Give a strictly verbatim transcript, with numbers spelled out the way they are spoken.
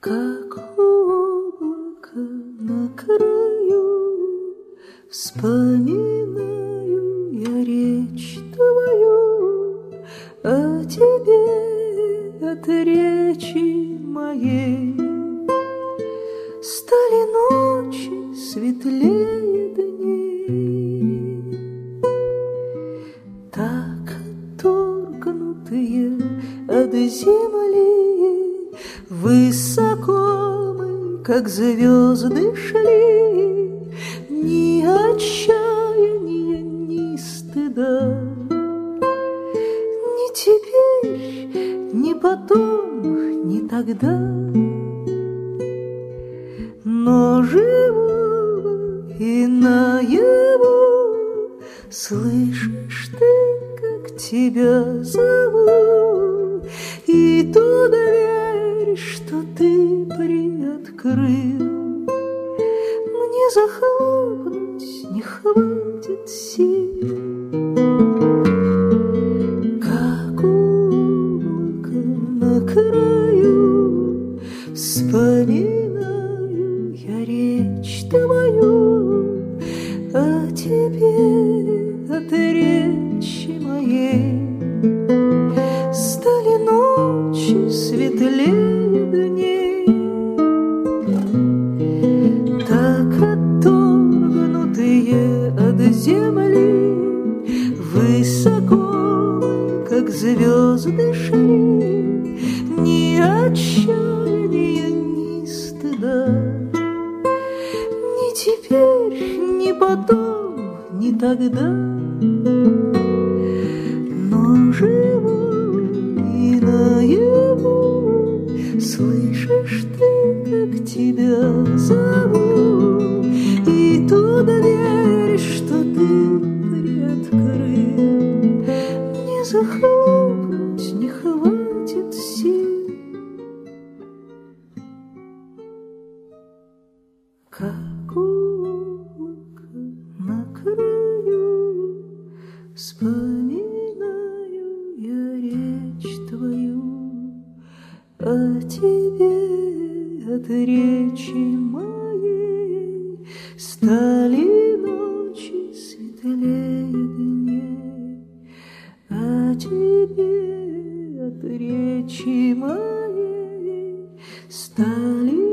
Как облако на краю, вспоминаю я речь твою, а тебе от речи моей стали ночи светлее дней. Так отторгнутые от земли, высоко мы, как звезды, шли, ни отчаяния, ни стыда. Ни теперь, ни потом, ни тогда. Но живу и наяву слышишь ты, как тебя зову, и ту дверь, что ты приоткрыл, мне захлопнуть не хватит сил. Как облако на краю, вспоминаю я речь твою, а тебе от речи моей стали ночи светлее дней. Так отторгнутые от земли, высоко, как звезды, шли, ни отчаяния, ни стыда. Ни теперь, ни потом, ни тогда. Но живу и наяву слышишь ты, как тебя зову, и ту дверь, что ты приоткрыл, мне захлопнуть не хватит сил. Как облако на краю, вспоминаю я речь твою, а тебе от речи моей стали ночи светлее дней, а тебе от речи моей стали